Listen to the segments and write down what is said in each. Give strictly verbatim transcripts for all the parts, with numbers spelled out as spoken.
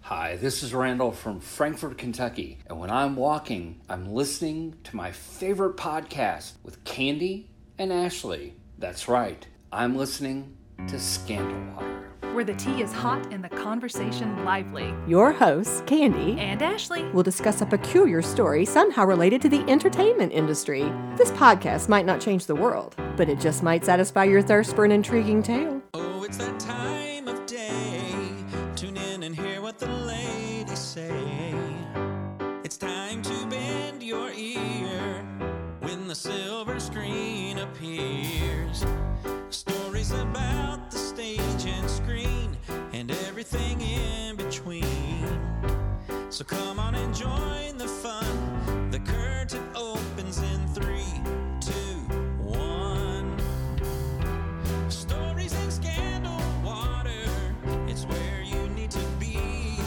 Hi, this is Randall from Frankfort, Kentucky, and when I'm walking, I'm listening to my favorite podcast with Candy and Ashley. That's right, I'm listening to Scandal Water, where the tea is hot and the conversation lively. Your hosts, Candy and Ashley, will discuss a peculiar story somehow related to the entertainment industry. This podcast might not change the world, but it just might satisfy your thirst for an intriguing tale. Oh, it's that time of day. Tune in and hear what the ladies say. It's time to bend your ear when the silver screen appears. Stories about the stage and screen and everything in between. So come on and join the fun. The curtain opens in three, two, one. Stories and Scandal Water, it's where you need to be.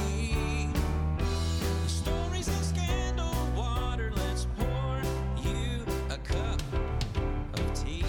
Stories and Scandal Water, let's pour you a cup of tea.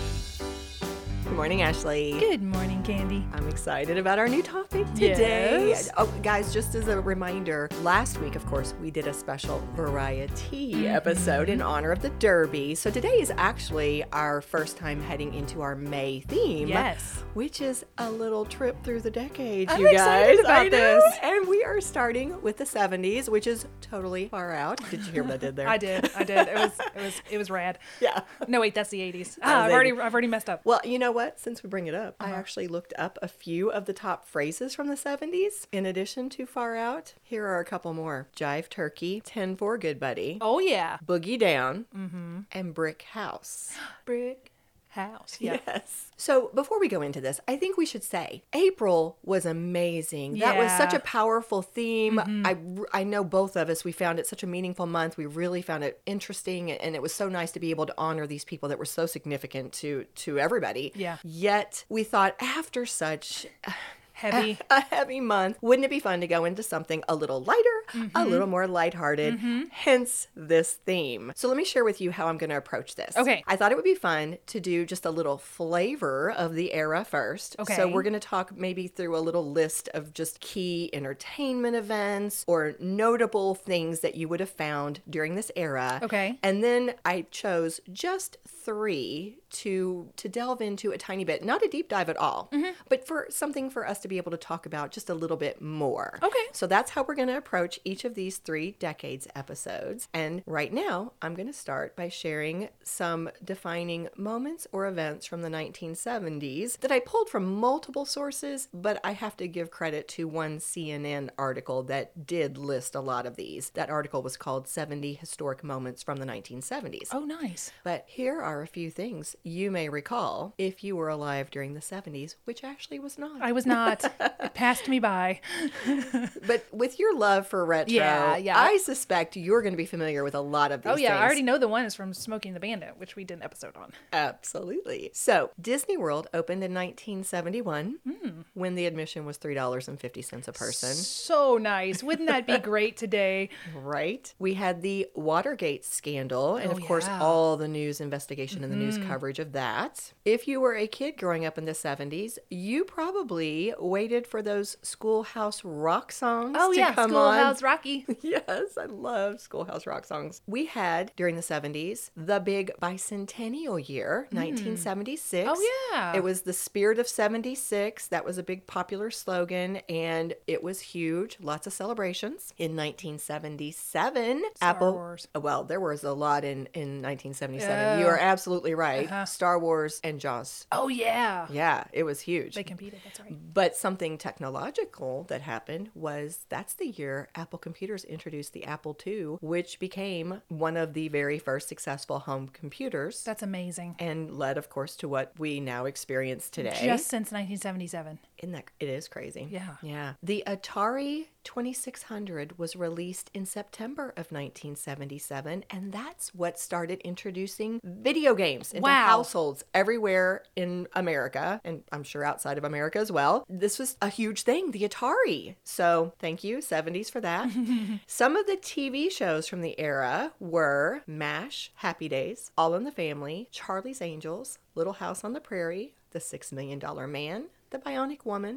Good morning, Ashley. Good morning, Candy. I'm excited about our new topic today. Yes. Oh, guys, just as a reminder, last week, of course, we did a special variety Mm-hmm. episode in honor of the Derby. So today is actually our first time heading into our May theme. Yes. Which is a little trip through the decades, I'm you guys. excited about I know. this. And we are starting with the seventies, which is totally far out. Did you hear what I did there? I did. I did. It was. It was. It was rad. Yeah. No, wait. That's the eighties. That Ah, was I've already. eighties. I've already messed up. Well, you know what? Since we bring it up, Uh-huh. I actually looked up a few of the top phrases from the seventies. In addition to Far Out, here are a couple more. Jive Turkey, ten four Good Buddy, Oh yeah. Boogie Down, and Brick House. Brick house. Yeah. Yes. So before we go into this, I think we should say April was amazing. That was such Yeah. a powerful theme. I, I know both of us, we found it such a meaningful month. We really found it interesting, and it was so nice to be able to honor these people that were so significant to, to everybody. Yeah. Yet we thought after such Heavy. a heavy month, wouldn't it be fun to go into something a little lighter, a little more lighthearted, hence this theme. So let me share with you how I'm going to approach this. Okay. I thought it would be fun to do just a little flavor of the era first. Okay. So we're going to talk maybe through a little list of just key entertainment events or notable things that you would have found during this era. Okay. And then I chose just three to to delve into a tiny bit, not a deep dive at all, but for something for us to be able to talk about just a little bit more. Okay. So that's how we're going to approach each of these three decades episodes. And right now, I'm going to start by sharing some defining moments or events from the nineteen seventies that I pulled from multiple sources, but I have to give credit to one C N N article that did list a lot of these. That article was called seventy Historic Moments from the nineteen seventies. Oh, nice. But here are a few things you may recall if you were alive during the seventies, which actually was not. I was not. It passed me by. But with your love for retro, Yeah, yeah. I suspect you're going to be familiar with a lot of these Oh yeah. things. I already know the one is from Smoking the Bandit, which we did an episode on. Absolutely. So Disney World opened in nineteen seventy-one Hmm. when the admission was three dollars and fifty cents a person. So nice. Wouldn't that be great today? Right. We had the Watergate scandal, and Oh, of course, yeah. Mm-hmm. all the news investigation and the news coverage of that. If you were a kid growing up in the seventies, you probably waited for those Schoolhouse Rock songs Oh to yeah. come Schoolhouse on. Rocky. Yes, I love Schoolhouse Rock songs. We had, during the seventies, the big bicentennial year, nineteen seventy-six. Oh, yeah. It was the spirit of seventy-six. That was a big popular slogan, and it was huge. Lots of celebrations. In nineteen seventy-seven, Star Apple... Wars. Well, there was a lot in, in nineteen seventy-seven. Oh. You are absolutely right. Uh-huh. Star Wars and Jaws. Oh yeah. Yeah, it was huge. They competed. That's right. But something technological that happened was that's the year Apple Computers introduced the Apple two, which became one of the very first successful home computers That's amazing. and led, of course, to what we now experience today. Just since nineteen seventy-seven. Isn't that, it is crazy. Yeah. Yeah. The Atari twenty-six hundred was released in September of nineteen seventy-seven, and that's what started introducing video games into Wow. households everywhere in America, and I'm sure outside of America as well. This was a huge thing, the Atari. So thank you, seventies, for that. Some of the T V shows from the era were MASH, Happy Days, All in the Family, Charlie's Angels, Little House on the Prairie, The Six Million Dollar Man, The Bionic Woman, The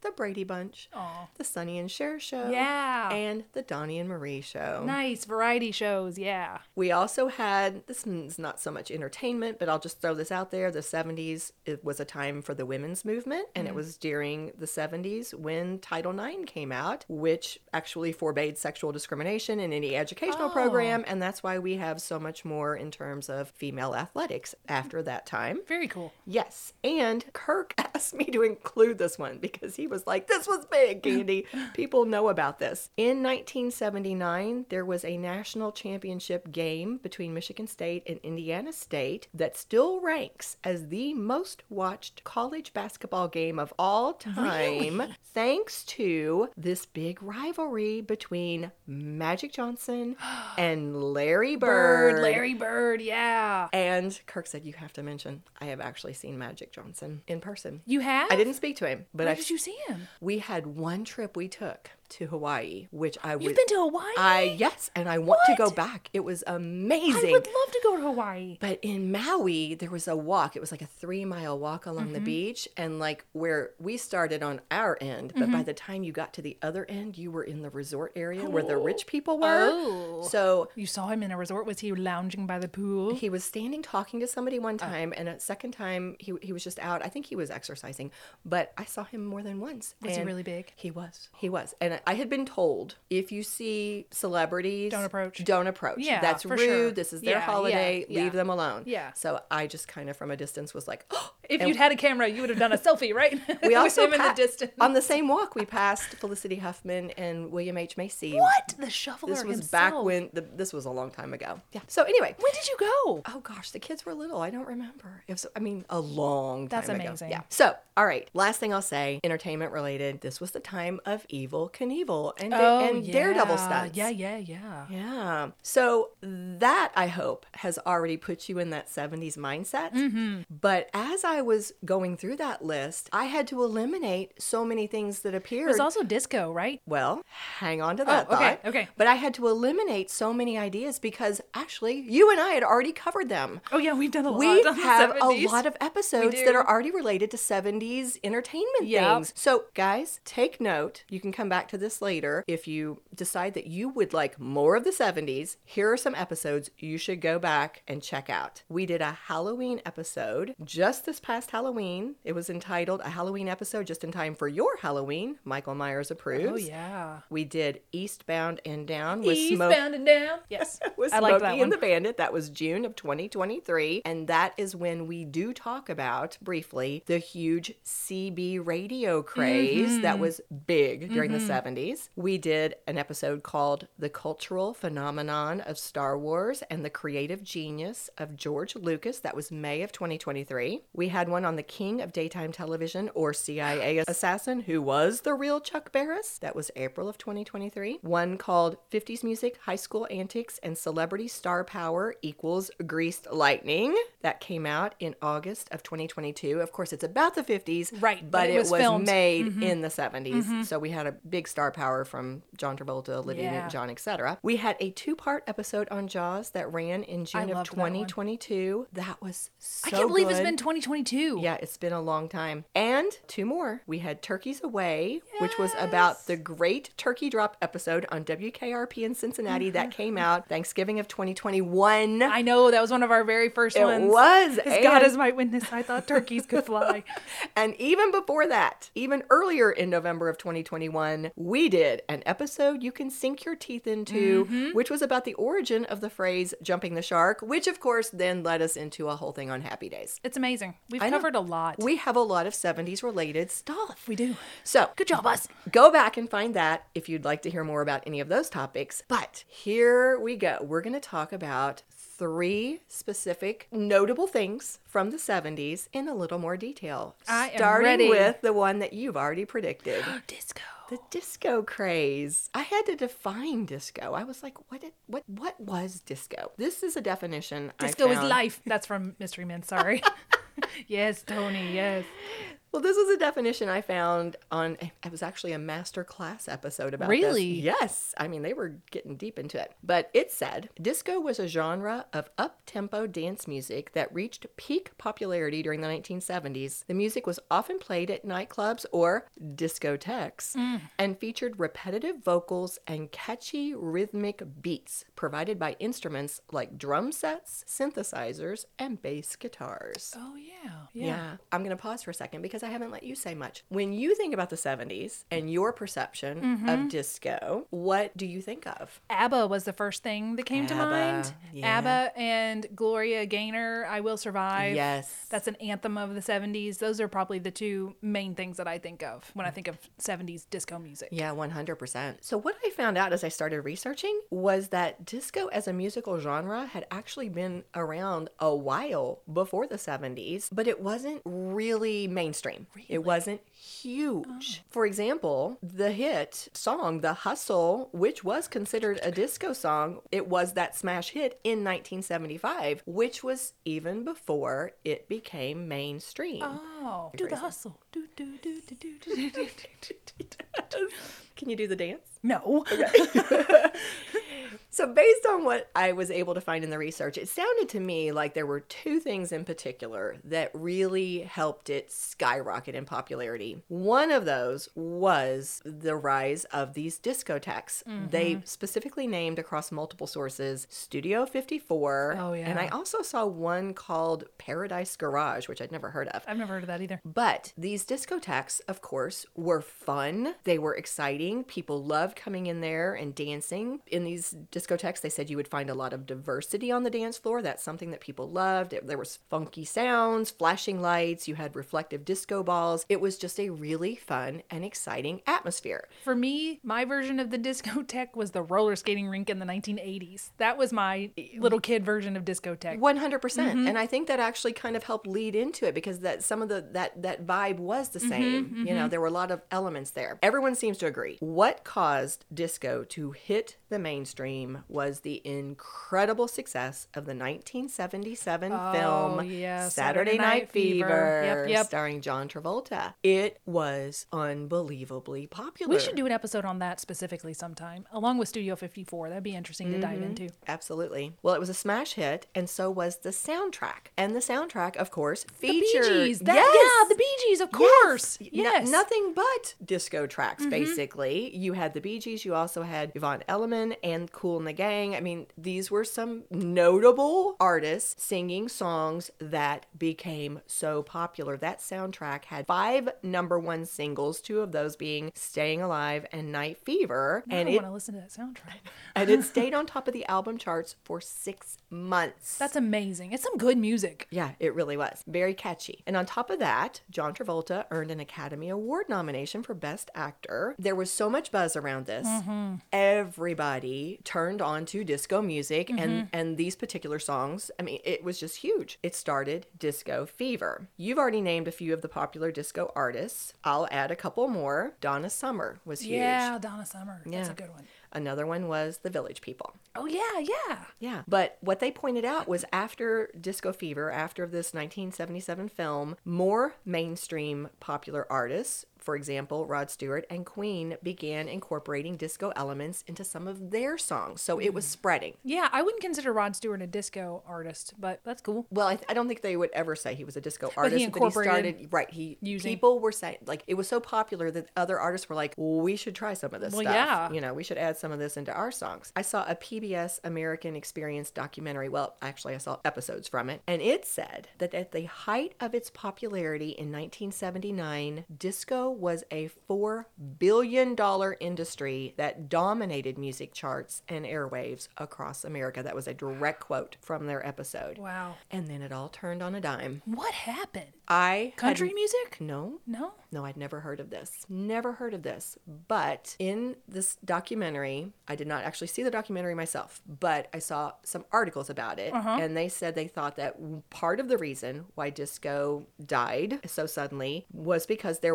The Brady Bunch, Aw. The Sonny and Cher Show, Yeah. and The Donnie and Marie Show. Nice variety shows. Yeah. We also had, this is not so much entertainment, but I'll just throw this out there. The seventies, it was a time for the women's movement, and mm. it was during the seventies when Title nine came out, which actually forbade sexual discrimination in any educational oh. program, and that's why we have so much more in terms of female athletics after that time. Very cool. Yes, and Kirk asked me to include this one because he was like, this was big, Candy. People know about this. In nineteen seventy-nine, there was a national championship game between Michigan State and Indiana State that still ranks as the most watched college basketball game of all time, really? thanks to this big rivalry between Magic Johnson and Larry Bird. Bird, Larry Bird, yeah. And Kirk said, you have to mention, I have actually seen Magic Johnson in person. You have? I didn't speak to him, but Where I did you see him? We had one trip we took to Hawaii, which I would. You've been to Hawaii? I yes, and I want What? to go back. It was amazing. I would love to go to Hawaii. But in Maui, there was a walk. It was like a three mile walk along Mm-hmm. the beach, and like where we started on our end, but mm-hmm. by the time you got to the other end, you were in the resort area oh. where the rich people were. Oh, so you saw him in a resort. Was he lounging by the pool? He was standing talking to somebody one time, oh. and a second time he he was just out. I think he was exercising, but I saw him more than once. Was he really big? He was. He was, and I had been told. If you see celebrities, don't approach. Don't approach. Yeah, that's for rude. Sure. This is their yeah, holiday. Yeah, Leave yeah. them alone. Yeah. So I just kind of from a distance was like, oh. If and you'd had a camera, you would have done a selfie, right? We also With him pa- in the distance. On the same walk, we passed Felicity Huffman and William H. Macy. What? The shuffler This was himself. back when. The, this was a long time ago. Yeah. So anyway, when did you go? Oh gosh, the kids were little. I don't remember. It was, I mean, a long time That's ago. amazing. Yeah. So, all right. Last thing I'll say, entertainment related. This was the time of Evel Knievel and, oh, and yeah. Daredevil stunts. Yeah, yeah, yeah. Yeah. So that, I hope, has already put you in that seventies mindset. Mm-hmm. But as I was going through that list, I had to eliminate so many things that appeared. There's also disco, right? Well, hang on to that oh, okay, thought. Okay. But I had to eliminate so many ideas because actually, you and I had already covered them. Oh yeah, we've done a lot. We on have the seventies. a lot of episodes that are already related to seventies entertainment yep. things. So guys, take note. You can come back to this later. If you decide that you would like more of the seventies, here are some episodes you should go back and check out. We did a Halloween episode just this past Halloween. It was entitled A Halloween Episode Just in Time for Your Halloween. Michael Myers approves. Oh yeah. We did Eastbound and Down with Eastbound Smoke- and Down. Yes. with I Smokey like that one. and the Bandit. That was June of twenty twenty-three. And that is when we do talk about, briefly, the huge C B radio craze mm-hmm. that was big during mm-hmm. the seventies. We did an episode called The Cultural Phenomenon of Star Wars and the Creative Genius of George Lucas. That was May of twenty twenty-three. We had one on the King of Daytime Television, or C I A assassin, who was the real Chuck Barris. That was April of twenty twenty-three. One called fifties Music, High School Antics, and Celebrity Star Power equals Greased Lightning. That came out in August of twenty twenty-two. Of course, it's about the fifties, right? But, but it, it was, was filmed. made mm-hmm. in the seventies. Mm-hmm. So we had a big star power from John Travolta, Olivia Yeah. Newton-John, et cetera. We had a two-part episode on Jaws that ran in June of twenty twenty-two. That, that was so I can't believe good. it's been twenty twenty-two. Yeah, it's been a long time. And two more. We had Turkeys Away, yes. which was about the great turkey drop episode on W K R P in Cincinnati that came out Thanksgiving of twenty twenty-one. I know, that was one of our very first it ones. It was. As God is my witness, I thought turkeys could fly. And even before that, even earlier in November of twenty twenty-one, we did an episode you can sink your teeth into, mm-hmm. which was about the origin of the phrase jumping the shark, which of course then led us into a whole thing on Happy Days. It's amazing. We've I covered know. a lot. We have a lot of seventies related stuff. We do. So, good job, us. Go back and find that if you'd like to hear more about any of those topics. But here we go. We're going to talk about three specific notable things from the seventies in a little more detail. I am Starting ready. with the one that you've already predicted. Disco. The disco craze. I had to define disco. I was like, what did, what what was disco? This is a definition Disco I is found. life. That's from Mystery Men, sorry. Yes, Tony, yes. Well, this is a definition I found on, it was actually a master class episode about this. Really? Yes. I mean, they were getting deep into it. But it said, disco was a genre of up-tempo dance music that reached peak popularity during the nineteen seventies. The music was often played at nightclubs or discotheques mm. and featured repetitive vocals and catchy rhythmic beats provided by instruments like drum sets, synthesizers, and bass guitars. Oh, yeah. Yeah. Yeah. I'm going to pause for a second because I haven't let you say much. When you think about the seventies and your perception mm-hmm. of disco, what do you think of? ABBA was the first thing that came ABBA, to mind. yeah. ABBA and Gloria Gaynor, I Will Survive. Yes. That's an anthem of the seventies. Those are probably the two main things that I think of when I think of seventies disco music. Yeah, one hundred percent. So what I found out as I started researching was that disco as a musical genre had actually been around a while before the seventies, but it wasn't really mainstream. Really? It wasn't huge. Oh. For example, the hit song, The Hustle, which was considered a disco song, it was that smash hit in nineteen seventy-five, which was even before it became mainstream. Oh, do the hustle. Do, do, do, do, do, do, do, do. Can you do the dance? No. Okay. So based on what I was able to find in the research, it sounded to me like there were two things in particular that really helped it skyrocket in popularity. One of those was the rise of these discotheques. Mm-hmm. They specifically named across multiple sources Studio fifty-four. Oh, yeah. And I also saw one called Paradise Garage, which I'd never heard of. I've never heard of that either. But these discotheques, of course, were fun. They were exciting. People loved coming in there and dancing. In these discotheques, they said you would find a lot of diversity on the dance floor. That's something that people loved. It, there was funky sounds, flashing lights. You had reflective disco balls. It was just a really fun and exciting atmosphere. For me, my version of the discotheque was the roller skating rink in the nineteen eighties. That was my little kid version of discotheque. one hundred percent. Mm-hmm. And I think that actually kind of helped lead into it because that some of the that that vibe was the same. Mm-hmm, mm-hmm. You know, there were a lot of elements there. Everyone seems to agree. What caused disco to hit the mainstream was the incredible success of the nineteen seventy-seven oh, film yeah. Saturday, Saturday Night, Night Fever, Fever. Yep, yep. starring John Travolta. It was unbelievably popular. We should do an episode on that specifically sometime, along with Studio fifty-four. That'd be interesting mm-hmm. to dive into. Absolutely. Well, it was a smash hit, and so was the soundtrack. And the soundtrack, of course, featured... The Bee Gees. That, yes! Yeah, the Bee Gees, of course. Yes. yes. No, nothing but disco tracks, mm-hmm. basically. You had the Bee Gees. You also had Yvonne Elliman and Kool and the Gang. I mean, these were some notable artists singing songs that became so popular. That soundtrack had five number one singles, two of those being Staying Alive and Night Fever. I and don't it, want to listen to that soundtrack. And it stayed on top of the album charts for six months. That's amazing. It's some good music. Yeah, it really was. Very catchy. And on top of that, John Travolta earned an Academy Award nomination for Best Actor. There was so much buzz around this. Mm-hmm. Everybody turned on to disco music mm-hmm. and, and these particular songs. I mean, it was just huge. It started disco fever. You've already named a few of the popular disco artists. I'll add a couple more. Donna Summer was huge. Yeah, Donna Summer. Yeah. That's a good one. Another one was the Village People. Oh, yeah, yeah. Yeah. But what they pointed out was after Disco Fever, after this nineteen seventy-seven film, more mainstream popular artists, for example, Rod Stewart and Queen, began incorporating disco elements into some of their songs. So it was spreading. Yeah, I wouldn't consider Rod Stewart a disco artist, but that's cool. Well, I, th- I don't think they would ever say he was a disco but artist. He incorporated but he started, right, he, using. People were saying, like, it was so popular that other artists were like, well, we should try some of this well, stuff. Yeah. You know, we should add some of this into our songs. I saw a P B S American Experience documentary. Well, actually, I saw episodes from it. And it said that at the height of its popularity in nineteen seventy-nine, disco was a four billion dollars industry that dominated music charts and airwaves across America. That was a direct quote from their episode. Wow. And then it all turned on a dime. What happened? I Country had, music? No. No? No, I'd never heard of this. Never heard of this. But in this documentary, I did not actually see the documentary myself, but I saw some articles about it. Uh-huh. And they said they thought that part of the reason why disco died so suddenly was because there was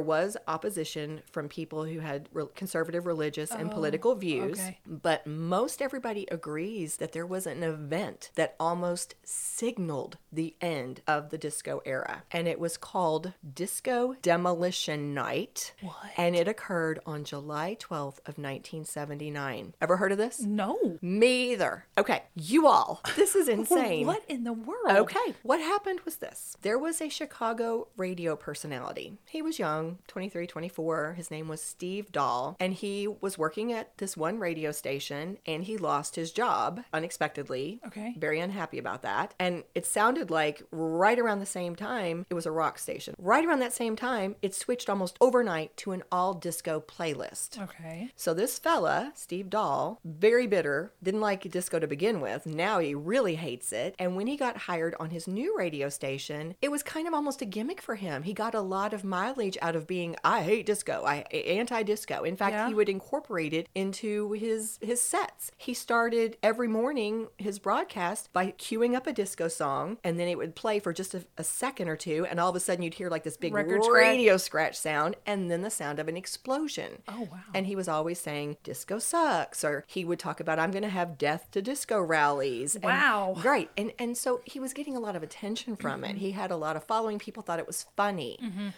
opposition from people who had re- conservative religious and Oh, political views. okay. But most everybody agrees that there was an event that almost signaled the end of the disco era. And it was called Disco Demolition Night. What? And it occurred on July twelfth of nineteen seventy-nine. Ever heard of this? No. Me either. Okay, you all. This is insane. What in the world? Okay, what happened was this. There was a Chicago radio personality. He was young, twenty-three, twenty-four. His name was Steve Dahl, and he was working at this one radio station, and he lost his job unexpectedly. Okay. Very unhappy about that. And it sounded like right around the same time, it was a rock station. Right around that same time, it switched almost overnight to an all disco playlist. Okay. So this fella, Steve Dahl, very bitter, didn't like disco to begin with. Now he really hates it. And when he got hired on his new radio station, it was kind of almost a gimmick for him. He got a lot of mileage out of being, I hate disco, I anti-disco. In fact, Yeah. he would incorporate it into his his sets. He started every morning his broadcast by queuing up a disco song, and then it would play for just a, a second or two, and all of a sudden you'd hear like this big Record scratch. radio scratch sound, and then the sound of an explosion. Oh, wow. And he was always saying, disco sucks, or he would talk about, I'm going to have death to disco rallies. And- Wow. right. And and so he was getting a lot of attention from it. He had a lot of following. People thought it was funny.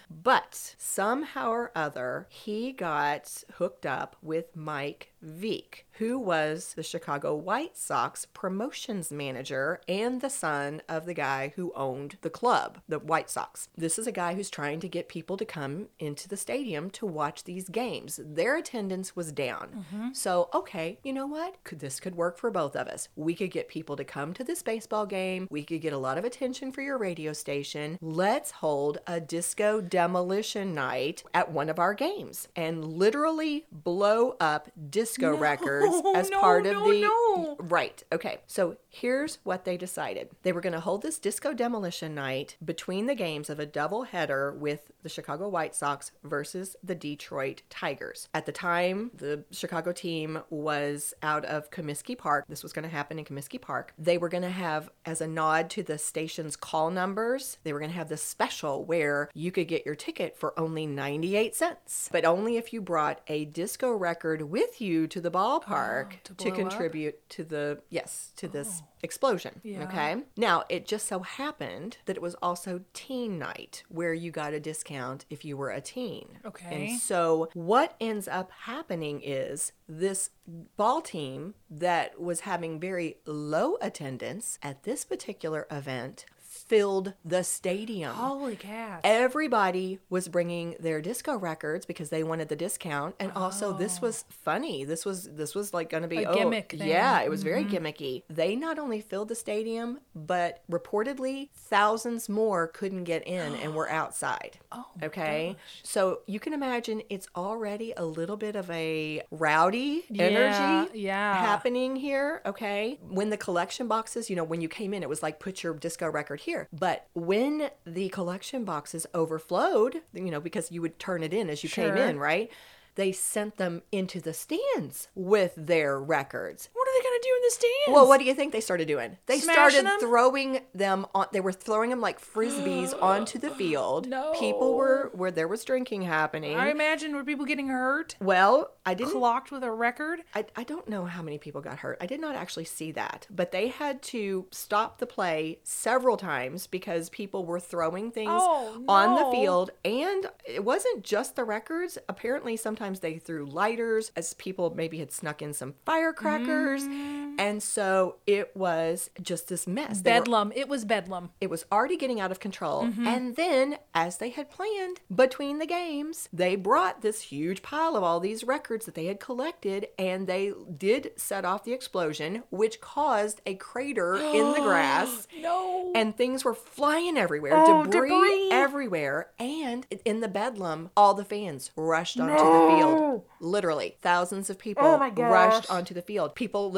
But somehow or other, he got hooked up with Mike Veek, who was the Chicago White Sox promotions manager and the son of the guy who owned the club, the White Sox. This is a guy who's trying to get people to come into the stadium to watch these games. Their attendance was down. So, okay, you know what? Could this could work for both of us. We could get people to come to this baseball game. We could get a lot of attention for your radio station. Let's hold a disco demolition night at one of our games and literally blow up disco No, records as no, part of no, the no. right. Okay. So here's what they decided. They were going to hold this disco demolition night between the games of a doubleheader with the Chicago White Sox versus the Detroit Tigers. At the time, the Chicago team was out of Comiskey Park. This was going to happen in Comiskey Park. They were going to have, as a nod to the station's call numbers, they were going to have this special where you could get your ticket for only ninety-eight cents, but only if you brought a disco record with you to the ballpark Oh, to to, blow up? contribute to the, yes, to this explosion. Yeah. Okay. Now, it just so happened that it was also teen night where you got a discount if you were a teen. Okay. And so what ends up happening is this ball team that was having very low attendance at this particular event filled the stadium. Holy cats. Everybody was bringing their disco records because they wanted the discount, and also this was funny. This was this was like going to be A oh, gimmick thing. yeah, it was very gimmicky. They not only filled the stadium, but reportedly thousands more couldn't get in and were outside. Oh, my okay, gosh. so you can imagine it's already a little bit of a rowdy Yeah, energy yeah. happening here. Okay, when the collection boxes, you know, when you came in, it was like put your disco record here. But when the collection boxes overflowed, you know, because you would turn it in as you came Sure. in, right? They sent them into the stands with their records. What are they going to do in the stands? Well, what do you think they started doing? They Smashing started them? throwing them on. They were throwing them like frisbees onto the field. No. People were where there was drinking happening. I imagine were people getting hurt? well, I didn't. Clocked with a record? I, I don't know how many people got hurt. I did not actually see that. But they had to stop the play several times because people were throwing things Oh, on the no. field. And it wasn't just the records. Apparently, sometimes they threw lighters as people maybe had snuck in some firecrackers. And so it was just this mess. They were- Bedlam. It was bedlam. it was already getting out of control. And then, as they had planned, between the games, they brought this huge pile of all these records that they had collected, and they did set off the explosion, which caused a crater in the grass. No. And things were flying everywhere, Oh, debris, debris. everywhere. And in the bedlam, all the fans rushed onto the field. Literally, thousands of people Oh my gosh. rushed onto the field. People lit bonfires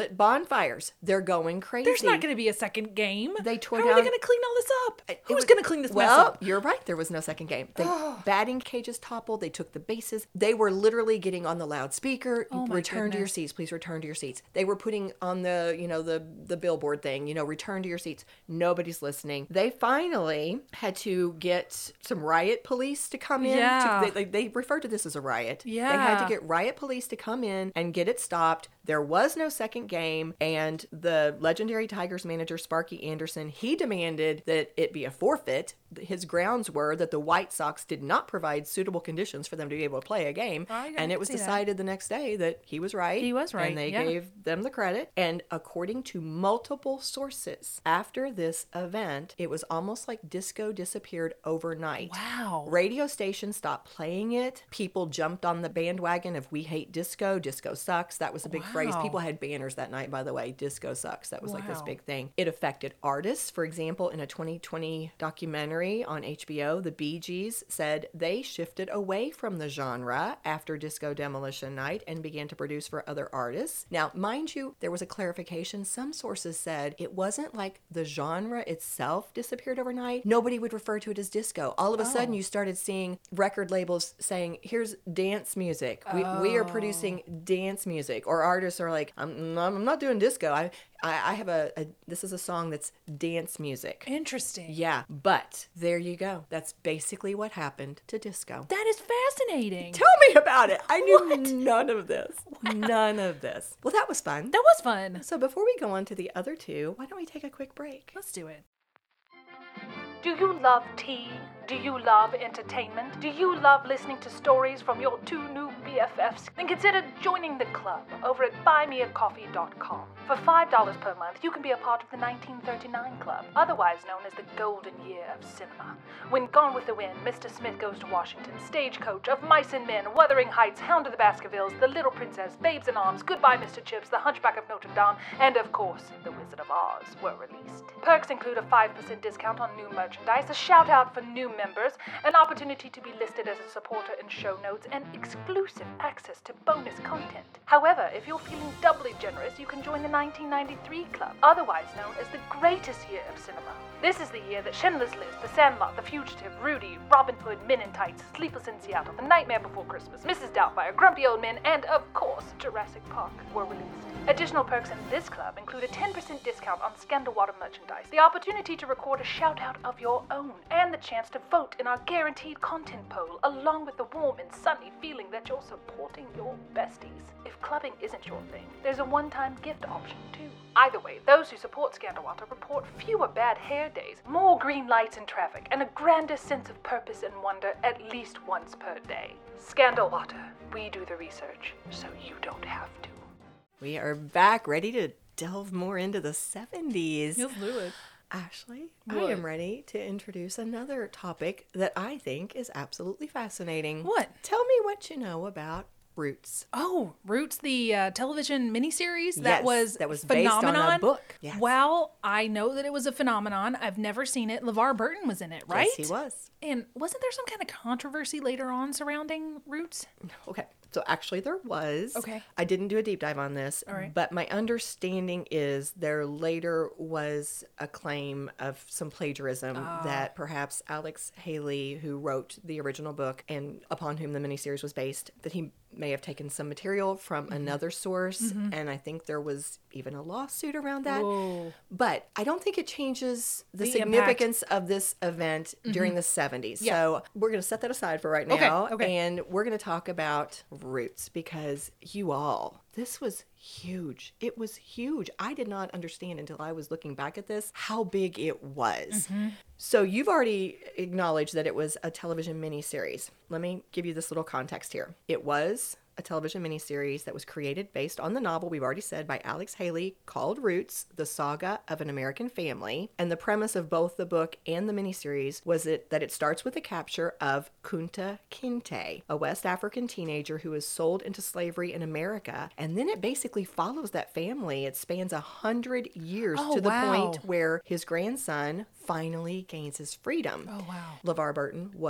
bonfires. They're going crazy. There's not going to be a second game. They tore How down- are they going to clean all this up? It Who's was- going to clean this well, mess up? You're right. There was no second game. The batting cages toppled. They took the bases. They were literally getting on the loudspeaker. Oh, my return to your goodness. seats. Please return to your seats. They were putting on the, you know, the the billboard thing, you know, return to your seats. Nobody's listening. They finally had to get some riot police to come in. Yeah. To, they, they referred to this as a riot. Yeah. They had to get riot police to come in and get it stopped. There was no second game, and the legendary Tigers manager, Sparky Anderson, he demanded that it be a forfeit. His grounds were that the White Sox did not provide suitable conditions for them to be able to play a game. I can And it was see that. decided the next day that he was right. He was right, And they yeah. gave them the credit. And according to multiple sources, after this event, it was almost like disco disappeared overnight. Wow. Radio stations stopped playing it. People jumped on the bandwagon of "We hate disco. Disco sucks." That was a big phrase. Wow. People had banners that night, by the way. Disco sucks. That was like this Wow. big thing. It affected artists. For example, in a twenty twenty documentary on H B O, the Bee Gees said they shifted away from the genre after Disco Demolition Night and began to produce for other artists. Now, mind you, there was a clarification. Some sources said it wasn't like the genre itself disappeared overnight. Nobody would refer to it as disco. All of a sudden, you started seeing record labels saying, here's dance music. We, we are producing dance music. Or artists are like, I'm, I'm not doing disco. I, I, I have a, a, this is a song that's dance music. Interesting. Yeah, but there you go. That's basically what happened to disco. That is fascinating. Tell me about it. I knew none of this. None of this. Well, that was fun. That was fun. So before we go on to the other two, why don't we take a quick break? Let's do it. Do you love tea? Do you love entertainment? Do you love listening to stories from your two new B F Fs? Then consider joining the club over at buy me a coffee dot com. For five dollars per month, you can be a part of the nineteen thirty-nine Club, otherwise known as the golden year of cinema. When Gone with the Wind, Mister Smith Goes to Washington, Stagecoach, Of Mice and Men, Wuthering Heights, Hound of the Baskervilles, The Little Princess, Babes in Arms, Goodbye Mister Chips, The Hunchback of Notre Dame, and of course, The Wizard of Oz were released. Perks include a five percent discount on new merchandise, a shout out for new members, an opportunity to be listed as a supporter in show notes, and exclusive access to bonus content. However, if you're feeling doubly generous, you can join the nineteen ninety-three Club, otherwise known as the greatest year of cinema. This is the year that Schindler's List, The Sandlot, The Fugitive, Rudy, Robin Hood, Men in Tights, Sleepless in Seattle, The Nightmare Before Christmas, Missus Doubtfire, Grumpy Old Men, and of course, Jurassic Park were released. Additional perks in this club include a ten percent discount on Scandal Water merchandise, the opportunity to record a shout-out of your own, and the chance to vote in our guaranteed content poll, along with the warm and sunny feeling that you're supporting your besties. If clubbing isn't your thing, there's a one-time gift option too. Either way, those who support Scandal Water report fewer bad hair days, more green lights in traffic, and a grander sense of purpose and wonder at least once per day. Scandal Water, we do the research, so you don't have to. We are back, ready to delve more into the seventies. Let's do it. Ashley, What? I am ready to introduce another topic that I think is absolutely fascinating. What? Tell me what you know about Roots. Oh, Roots, the uh, television miniseries that Yes, was that was based on a phenomenon. book. Yes. Well, I know that it was a phenomenon. I've never seen it. LeVar Burton was in it, right? Yes, he was. And wasn't there some kind of controversy later on surrounding Roots? Okay. So actually there was. Okay. I didn't do a deep dive on this. All right. But my understanding is there later was a claim of some plagiarism Ah. that perhaps Alex Haley, who wrote the original book and upon whom the miniseries was based, that he may have taken some material from Mm-hmm. another source. And I think there was even a lawsuit around that. Whoa. But I don't think it changes the, The significance of this event during the seventies. Yeah. So we're going to set that aside for right now. Okay, okay. And we're going to talk about Roots because you all, this was huge. It was huge. I did not understand until I was looking back at this how big it was. So you've already acknowledged that it was a television miniseries. Let me give you this little context here. It was a television miniseries that was created based on the novel we've already said by Alex Haley called Roots, The Saga of an American Family. And the premise of both the book and the miniseries was it, that it starts with the capture of Kunta Kinte, a West African teenager who is sold into slavery in America. And then it basically follows that family. It spans a hundred years Oh, to the wow. point where his grandson finally gains his freedom. Oh, wow. LeVar Burton was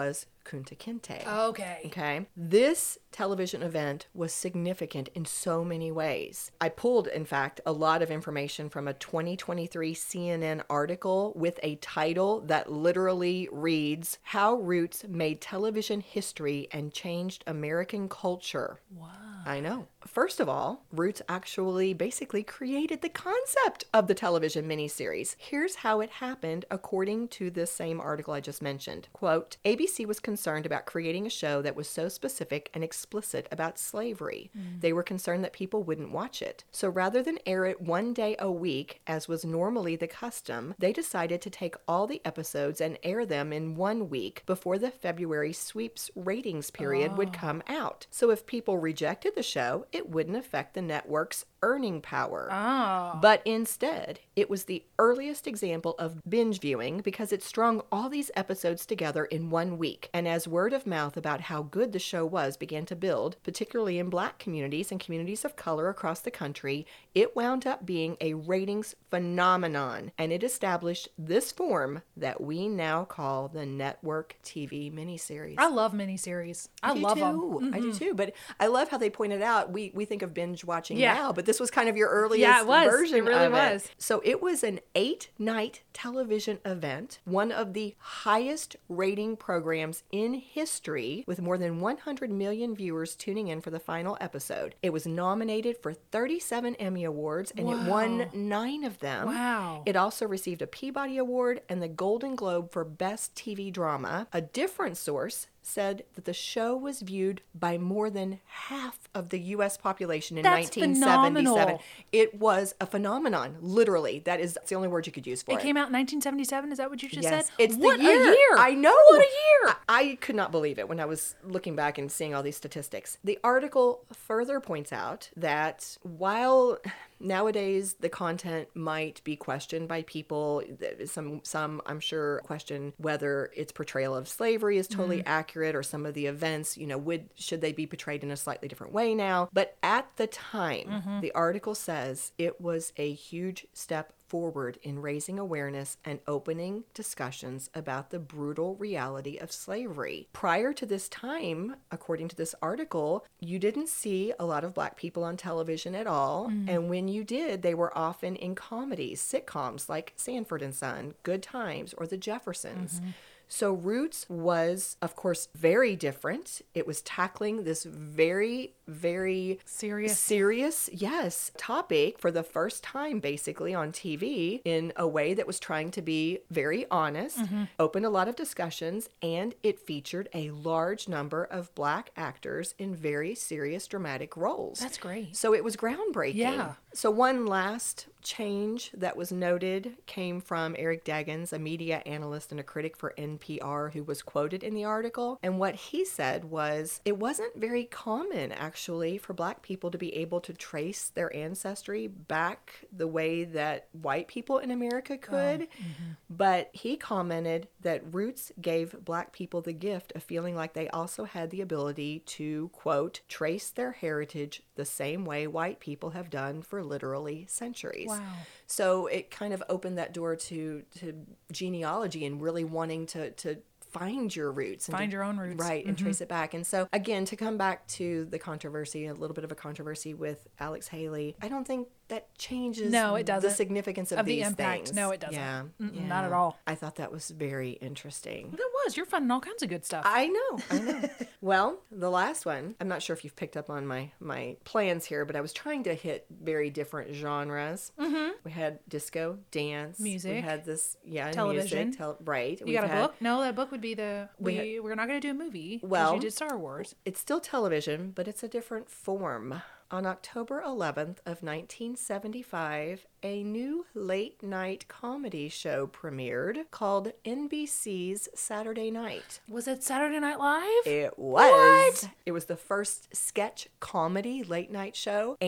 Kunta Kinte. Okay. Okay. This television event was significant in so many ways. I pulled, in fact, a lot of information from a twenty twenty-three C N N article with a title that literally reads, How Roots Made Television History and Changed American Culture. Wow. I know. First of all, Roots actually basically created the concept of the television miniseries. Here's how it happened, according to this same article I just mentioned. Quote, A B C was concerned about creating a show that was so specific and explicit about slavery. Mm. They were concerned that people wouldn't watch it. So rather than air it one day a week, as was normally the custom, they decided to take all the episodes and air them in one week before the February sweeps ratings period oh. would come out. So if people rejected the show, it wouldn't affect the network's earning power. Oh. But instead, it was the earliest example of binge viewing because it strung all these episodes together in one week. And as word of mouth about how good the show was began to build, particularly in Black communities and communities of color across the country, it wound up being a ratings phenomenon. And it established this form that we now call the network T V miniseries. I love miniseries. I, I love too. them. Mm-hmm. I do too. But I love how they pointed out, we, we think of binge watching yeah. now, but this was kind of your earliest yeah, it was. version it really of was. it. So it was an eight-night television event, one of the highest rating programs in history, with more than one hundred million viewers tuning in for the final episode. It was nominated for thirty-seven Emmy Awards, and wow. it won nine of them. Wow. It also received a Peabody Award and the Golden Globe for Best T V Drama. A different source said that the show was viewed by more than half of the U S population in That's nineteen seventy-seven. Phenomenal. It was a phenomenon, literally. That is the only word you could use for it. It came out in nineteen seventy-seven, is that what you just yes. said? It's what the year. a year. I know. What a year. I, I could not believe it when I was looking back and seeing all these statistics. The article further points out that while nowadays the content might be questioned by people, some some I'm sure question whether its portrayal of slavery is totally mm. accurate, or some of the events, you know, would should they be portrayed in a slightly different way now. But at the time, mm-hmm. the article says it was a huge step forward in raising awareness and opening discussions about the brutal reality of slavery. Prior to this time, according to this article, you didn't see a lot of Black people on television at all. Mm. And when you did, they were often in comedies, sitcoms like Sanford and Son, Good Times, or The Jeffersons. Mm-hmm. So Roots was, of course, very different. It was tackling this very, very serious, serious, yes, topic for the first time, basically, on T V in a way that was trying to be very honest, mm-hmm. open a lot of discussions, and it featured a large number of Black actors in very serious, dramatic roles. That's great. So it was groundbreaking. Yeah. So one last change that was noted came from Eric Deggans, a media analyst and a critic for N P R, who was quoted in the article. And what he said was, it wasn't very common, actually, for Black people to be able to trace their ancestry back the way that white people in America could. Oh, mm-hmm. But he commented that Roots gave Black people the gift of feeling like they also had the ability to, quote, trace their heritage the same way white people have done for literally centuries. Wow. So it kind of opened that door to to genealogy and really wanting to to find your roots. And find to, your own roots. Right, and mm-hmm. trace it back. And so, again, to come back to the controversy, a little bit of a controversy with Alex Haley, I don't think that changes no, it doesn't. the significance of, of these the impact. things. No, it doesn't. Yeah, yeah. Not at all. I thought that was very interesting. That was. You're finding all kinds of good stuff. I know. I know. Well, the last one, I'm not sure if you've picked up on my, my plans here, but I was trying to hit very different genres. Mm-hmm. We had disco, dance. Music. We had this, yeah, television. Music, tel- right. You We've got a had, book? No, that book would be the, we, we had, we're not going to do a movie. Well, you did Star Wars. It's still television, but it's a different form. On October eleventh of nineteen seventy-five, a new late-night comedy show premiered called N B C's Saturday Night. Was it Saturday Night Live? It was. What? It was the first sketch comedy late-night show, and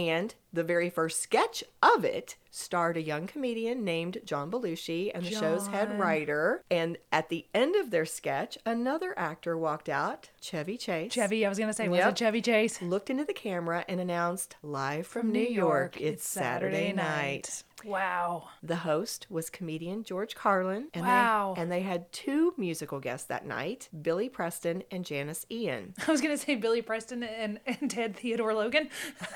The very first sketch of it starred a young comedian named John Belushi and the show's head John. writer. And at the end of their sketch, another actor walked out, Chevy Chase. Chevy, I was going to say, was Yep. it Chevy Chase? Looked into the camera and announced, live from, New York, it's Saturday night. Wow. The host was comedian George Carlin. And Wow. They, and they had two musical guests that night, Billy Preston and Janice Ian. I was going to say Billy Preston and, and Ted Theodore Logan.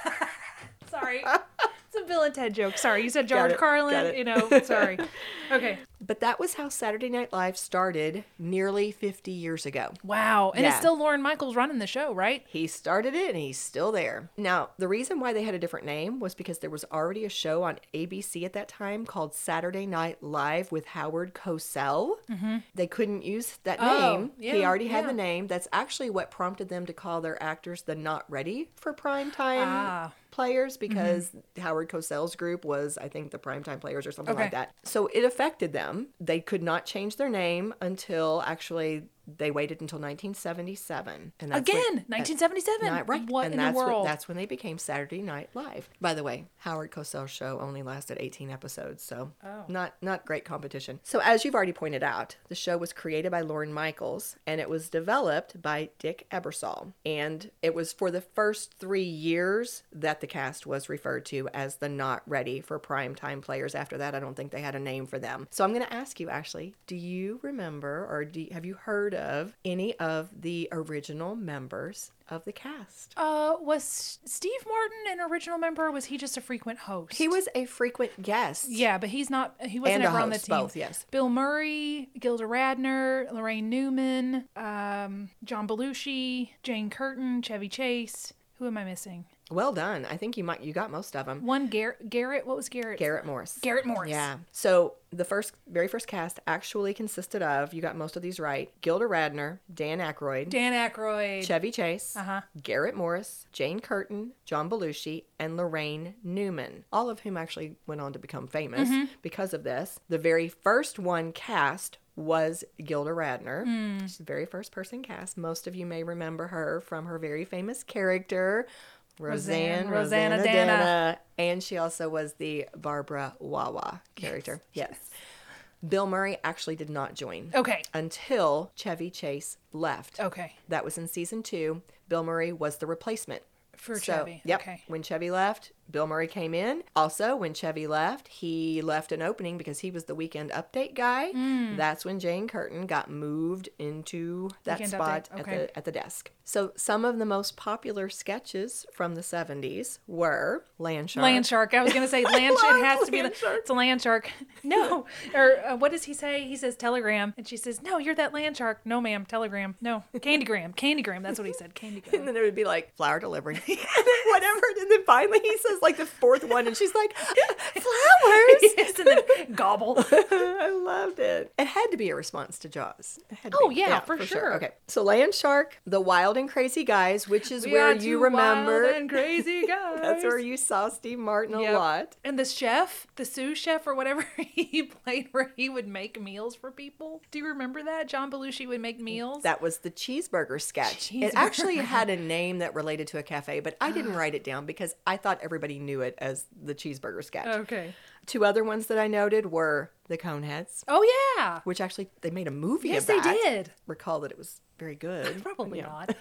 Sorry. It's a Bill and Ted joke. Sorry. You said Got George it, got Carlin. it. You know, sorry. Okay. But that was how Saturday Night Live started nearly fifty years ago. Wow. And it's Yeah. still Lorne Michaels running the show, right? He started it and he's still there. Now, the reason why they had a different name was because there was already a show on A B C at that time called Saturday Night Live with Howard Cosell. Mm-hmm. They couldn't use that Oh, name. yeah, he already had yeah. the name. That's actually what prompted them to call their actors the not ready for prime time Ah. players, because Howard Cosell's group was, I think, the primetime players or something Okay. like that. So it affected them. They could not change their name until actually they waited until nineteen seventy-seven. And that's when- Again, nineteen seventy-seven. Not right. What and in that's the world? What, that's when they became Saturday Night Live. By the way, Howard Cosell's show only lasted eighteen episodes, so Oh. not not great competition. So as you've already pointed out, the show was created by Lorne Michaels, and it was developed by Dick Ebersol. And it was for the first three years that the cast was referred to as the not ready for primetime players. After that, I don't think they had a name for them. So I'm going to ask you, Ashley, do you remember or do have you heard of any of the original members of the cast? Uh, was Steve Martin an original member, or was he just a frequent host? He was a frequent guest. Yeah, but he's not. He wasn't And a ever on the host, team. both, yes. Bill Murray, Gilda Radner, Lorraine Newman, um, John Belushi, Jane Curtin, Chevy Chase. Who am I missing? Well done. I think you might you got most of them. One Garrett. Garrett. What was Garrett? Garrett Morris. Garrett Morris. Yeah. So the first, very first cast actually consisted of, you got most of these right, Gilda Radner, Dan Aykroyd, Dan Aykroyd. Chevy Chase, Uh-huh. Garrett Morris, Jane Curtin, John Belushi, and Lorraine Newman, all of whom actually went on to become famous Mm-hmm. because of this. The very first one cast was Gilda Radner. Hmm. She's the very first person cast. Most of you may remember her from her very famous character, Roseanne, Roseanne, Rosanna Rosanna Dana. Dana. And she also was the Barbara Wawa character. Yes. Bill Murray actually did not join Okay. until Chevy Chase left. Okay. That was in season two. Bill Murray was the replacement. For So, Chevy. Yep. Okay. When Chevy left, Bill Murray came in. Also, when Chevy left, he left an opening because he was the Weekend Update guy. That's when Jane Curtin got moved into that Weekend spot Update, at okay. the at the desk. So some of the most popular sketches from the seventies were Land Shark. Land Shark. I was going to say land shark. It love has to be the, Land Shark. it's a land shark. No. Or uh, what does he say? He says telegram. And she says, no, you're that land shark. No, ma'am. Telegram. No. Candygram. Candygram. That's what he said. And Candygram. then it would be like flower delivery. and then whatever. And then finally he says like the fourth one and she's like, flowers. Yes, and then gobble. I loved it. It had to be a response to Jaws. It had to Oh, be. yeah, for sure. Okay. So Land Shark, The Wild and Crazy Guys, which is We where are you two remember. wild and crazy guys. That's where you saw Steve Martin a Yep. lot. And the chef, the sous chef or whatever he played, where he would make meals for people. Do you remember that? John Belushi would make meals. That was the cheeseburger sketch. It Cheeseburger. actually had a name that related to a cafe, but I didn't write it down because I thought everybody knew it as the cheeseburger sketch. Okay. Two other ones that I noted were the Coneheads, Oh, yeah. which actually they made a movie Yes, of they that. did. Recall that it was very good. Probably Yeah. not.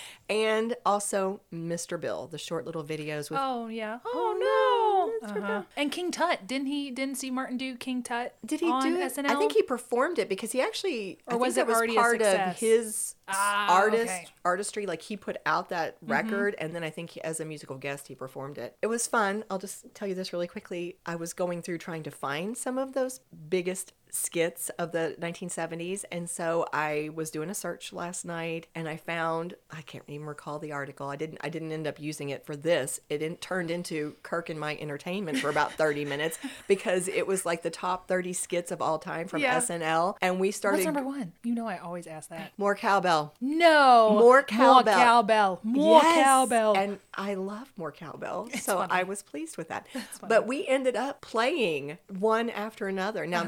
And also Mister Bill, the short little videos with. Oh, yeah. Oh, Oh, no, no. Mister Uh-huh. And King Tut. Didn't he, didn't see Martin do King Tut Did he on do it? S N L? I think he performed it because he actually. Or I think was that it was already a part of success? his Ah, artist okay. artistry. Like he put out that record, and then I think he, as a musical guest, he performed it. It was fun. I'll just tell you this really quickly. I was going through trying to find some of those biggest skits of the nineteen seventies, and so I was doing a search last night, and I found I can't even recall the article. I didn't. I didn't end up using it for this. It in, turned into Kirk and My Entertainment for about thirty minutes because it was like the top thirty skits of all time from Yeah. S N L, and we started What's number one? You know I always ask that. more cowbell. No. More cowbell. More cowbell. More Yes, cowbell. And I love more cowbell. so funny. I was pleased with that. But we ended up playing one after another. Now, these were not all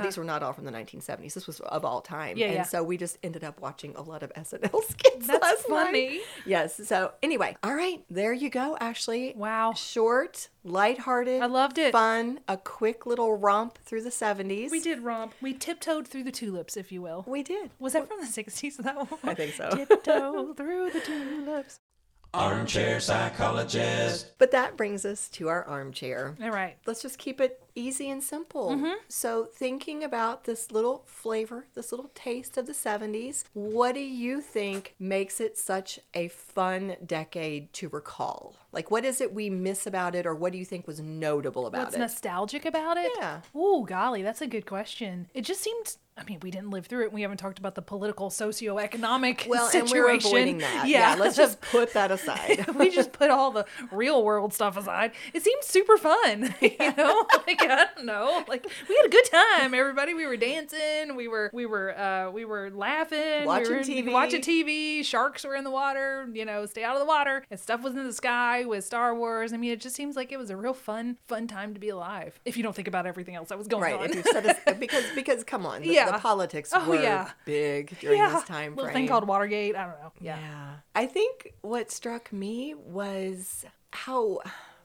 L from the nineteen seventies. This was of all time. Yeah, and yeah. so we just ended up watching a lot of S N L skits That's last funny. night. Yes. So anyway, all right, there you go, Ashley. Wow. Short, lighthearted. I loved it. Fun, a quick little romp through the seventies. We did romp. We tiptoed through the tulips, if you will. We did. Was that from the sixties? That one? I think so. Tiptoe through the tulips. Armchair psychologist. But that brings us to our armchair. All right. Let's just keep it easy and simple. Mm-hmm. So thinking about this little flavor, this little taste of the seventies, what do you think makes it such a fun decade to recall? Like, what is it we miss about it, or what do you think was notable about What's it? nostalgic about it? Yeah. Ooh, golly, that's a good question. It just seemed, I mean, we didn't live through it. We haven't talked about the political, socioeconomic Well, situation. and we're avoiding that. Yeah, let's just put that aside. we just put all the real world stuff aside. It seemed super fun. You know, like I don't know, like we had a good time. Everybody, we were dancing. We were, we were, uh, we were laughing. Watching we were T V. Watching T V. Sharks were in the water. You know, stay out of the water. And stuff was in the sky with Star Wars. I mean, it just seems like it was a real fun, fun time to be alive. If you don't think about everything else that was going Right, on. if you set us, because because come on, the, Yeah. the politics Oh, were yeah. big during yeah, this time little frame. thing called Watergate. I don't know. Yeah. Yeah. I think what struck me was how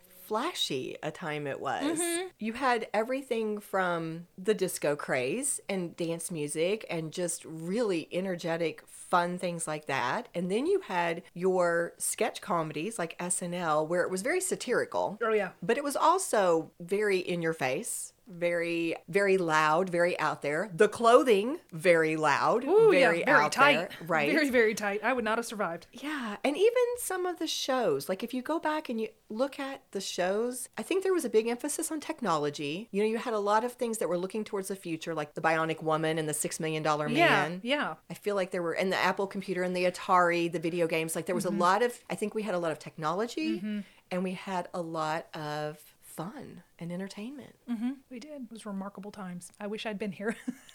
flashy a time it was. Mm-hmm. You had everything from the disco craze and dance music and just really energetic, fun things like that. And then you had your sketch comedies like S N L, where it was very satirical, Oh yeah. but it was also very in your face. Very, very loud, very out there. The clothing, very loud, Ooh, very, yeah, very out tight. there. Right. Very, very tight. I would not have survived. Yeah, and even some of the shows, like if you go back and you look at the shows, I think there was a big emphasis on technology. You know, you had a lot of things that were looking towards the future, like the Bionic Woman and the Six Million Dollar Man. Yeah. Yeah. I feel like there were, and the Apple computer and the Atari, the video games, like there was Mm-hmm. a lot of, I think we had a lot of technology and we had a lot of fun and entertainment. Mm-hmm. We did. It was remarkable times. I wish I'd been here.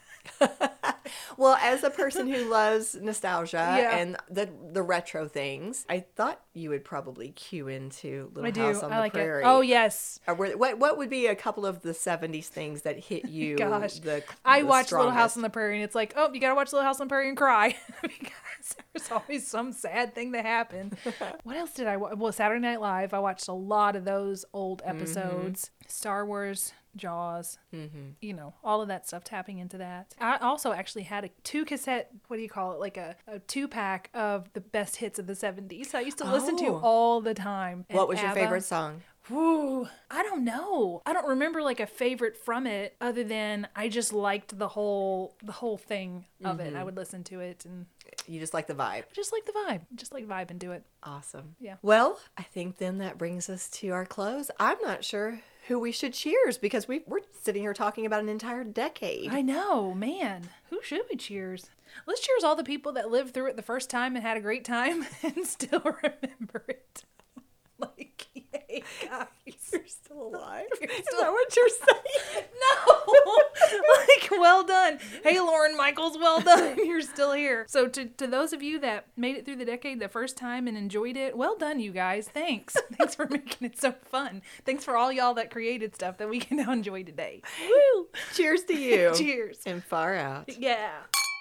Well, as a person who loves nostalgia Yeah. and the the retro things, I thought you would probably cue into Little I do. House on I the like Prairie. it. Oh yes. Or were- what what would be a couple of the seventies things that hit you? Gosh. the, I the watched Little House strongest? on the Prairie, and it's like, oh, you gotta watch Little House on the Prairie and cry because there's always some sad thing that happened. What else did I watch? Well, Saturday Night Live. I watched a lot of those old episodes. Mm-hmm. Star Wars, Jaws. Mm-hmm. You know, all of that stuff. Tapping into that. I also actually had a two cassette. What do you call it? Like a, a two pack of the best hits of the seventies. I used to listen to Oh. all the time. What And was your ABBA. favorite song? Ooh, I don't know. I don't remember like a favorite from it other than I just liked the whole the whole thing of Mm-hmm. it. I would listen to it and You just like the vibe. I just like the vibe. Just like vibe and do it. Awesome. Yeah. Well, I think then that brings us to our close. I'm not sure who we should cheers because we, we're sitting here talking about an entire decade. I know, man. Who should we cheers? Let's cheers all the people that lived through it the first time and had a great time and still remember it. Like, yay, guys. You're still alive. You're Is still- that what you're saying? No! Like, well done. Hey, Lauren Michaels, well done. You're still here. So to, to those of you that made it through the decade the first time and enjoyed it, well done, you guys. Thanks. Thanks for making it so fun. Thanks for all y'all that created stuff that we can now enjoy today. Woo! Cheers to you. Cheers. And far out. Yeah.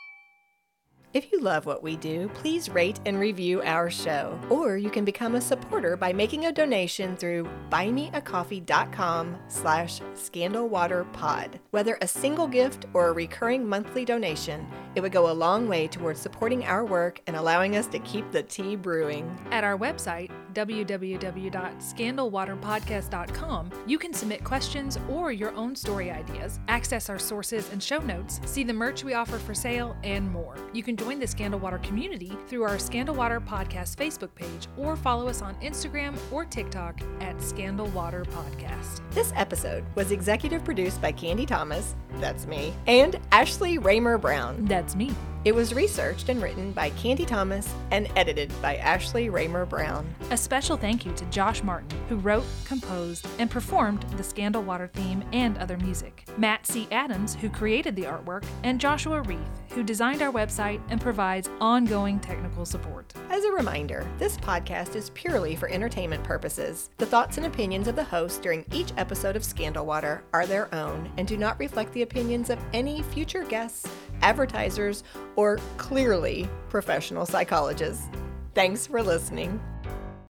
If you love what we do, please rate and review our show. Or you can become a supporter by making a donation through buymeacoffee.com slash scandalwaterpod. Whether a single gift or a recurring monthly donation, it would go a long way towards supporting our work and allowing us to keep the tea brewing. At our website, w w w dot scandal water podcast dot com, you can submit questions or your own story ideas, access our sources and show notes, see the merch we offer for sale, and more. You can join the Scandal Water community through our Scandal Water Podcast Facebook page or follow us on Instagram or TikTok at Scandal Water Podcast. This episode was executive produced by Candy Thomas, that's me, and Ashley Raymer Brown. That's me. It was researched and written by Candy Thomas and edited by Ashley Raymer Brown. A special thank you to Josh Martin, who wrote, composed, and performed the Scandal Water theme and other music, Matt C. Adams, who created the artwork, and Joshua Reith, who designed our website and provides ongoing technical support. As As a reminder, this podcast is purely for entertainment purposes. The thoughts and opinions of the host during each episode of Scandal Water are their own and do not reflect the opinions of any future guests, advertisers, or clearly professional psychologists. Thanks for listening.